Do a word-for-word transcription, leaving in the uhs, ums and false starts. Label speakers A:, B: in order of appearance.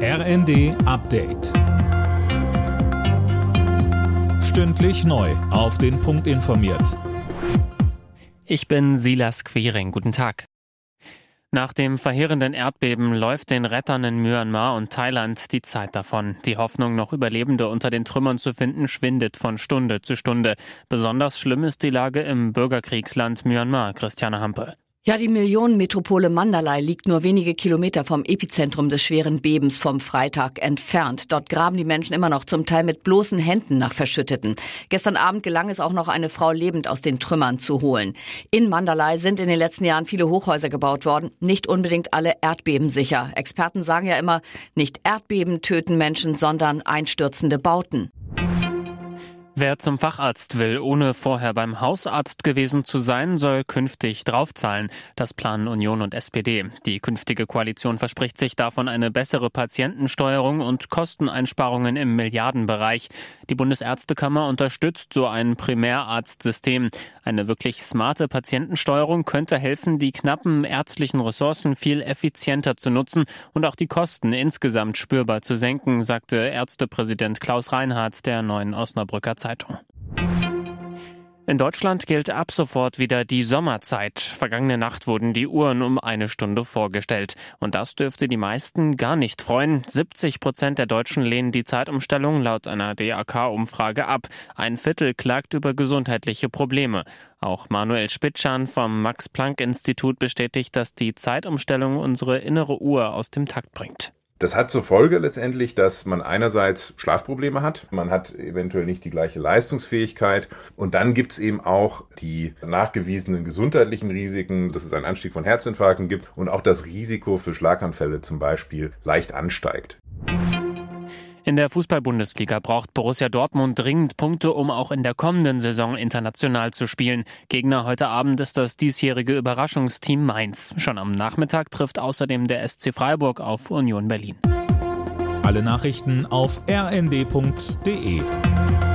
A: R N D Update. Stündlich neu auf den Punkt informiert.
B: Ich bin Silas Quiring. Guten Tag. Nach dem verheerenden Erdbeben läuft den Rettern in Myanmar und Thailand die Zeit davon. Die Hoffnung, noch Überlebende unter den Trümmern zu finden, schwindet von Stunde zu Stunde. Besonders schlimm ist die Lage im Bürgerkriegsland Myanmar. Christiane Hampe.
C: Ja, die Millionenmetropole Mandalay liegt nur wenige Kilometer vom Epizentrum des schweren Bebens vom Freitag entfernt. Dort graben die Menschen immer noch zum Teil mit bloßen Händen nach Verschütteten. Gestern Abend gelang es auch noch, eine Frau lebend aus den Trümmern zu holen. In Mandalay sind in den letzten Jahren viele Hochhäuser gebaut worden, nicht unbedingt alle erdbebensicher. Experten sagen ja immer, nicht Erdbeben töten Menschen, sondern einstürzende Bauten.
B: Wer zum Facharzt will, ohne vorher beim Hausarzt gewesen zu sein, soll künftig draufzahlen. Das planen Union und S P D. Die künftige Koalition verspricht sich davon eine bessere Patientensteuerung und Kosteneinsparungen im Milliardenbereich. Die Bundesärztekammer unterstützt so ein Primärarztsystem. Eine wirklich smarte Patientensteuerung könnte helfen, die knappen ärztlichen Ressourcen viel effizienter zu nutzen und auch die Kosten insgesamt spürbar zu senken, sagte Ärztepräsident Klaus Reinhardt der Neuen Osnabrücker Zeitung. In Deutschland gilt ab sofort wieder die Sommerzeit. Vergangene Nacht wurden die Uhren um eine Stunde vorgestellt. Und das dürfte die meisten gar nicht freuen. siebzig Prozent der Deutschen lehnen die Zeitumstellung laut einer D A K-Umfrage ab. Ein Viertel klagt über gesundheitliche Probleme. Auch Manuel Spitschan vom Max-Planck-Institut bestätigt, dass die Zeitumstellung unsere innere Uhr aus dem Takt bringt.
D: Das hat zur Folge letztendlich, dass man einerseits Schlafprobleme hat, man hat eventuell nicht die gleiche Leistungsfähigkeit und dann gibt es eben auch die nachgewiesenen gesundheitlichen Risiken, dass es einen Anstieg von Herzinfarkten gibt und auch das Risiko für Schlaganfälle zum Beispiel leicht ansteigt.
B: In der Fußball-Bundesliga braucht Borussia Dortmund dringend Punkte, um auch in der kommenden Saison international zu spielen. Gegner heute Abend ist das diesjährige Überraschungsteam Mainz. Schon am Nachmittag trifft außerdem der S C Freiburg auf Union Berlin.
A: Alle Nachrichten auf r n d punkt d e.